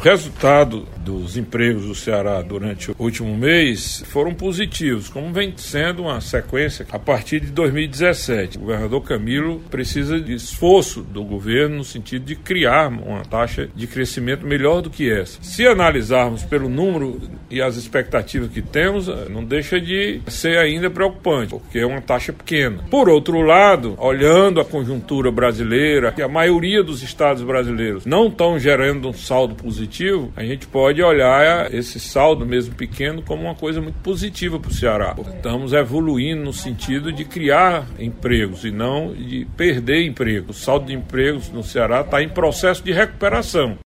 resultado dos empregos do Ceará durante o último mês foram positivos, como vem sendo uma sequência a partir de 2017. O governador Camilo precisa de esforço do governo no sentido de criar uma taxa de crescimento melhor do que essa. Se analisarmos pelo número e as expectativas que temos, não deixa de ser ainda preocupante, porque é uma taxa pequena. Por outro lado, olhando a conjuntura brasileira, que a maioria dos estados brasileiros não estão gerando um saldo positivo, a gente pode olhar esse saldo, mesmo pequeno, como uma coisa muito positiva para o Ceará. Estamos evoluindo no sentido de criar empregos e não de perder empregos. O saldo de empregos no Ceará está em processo de recuperação.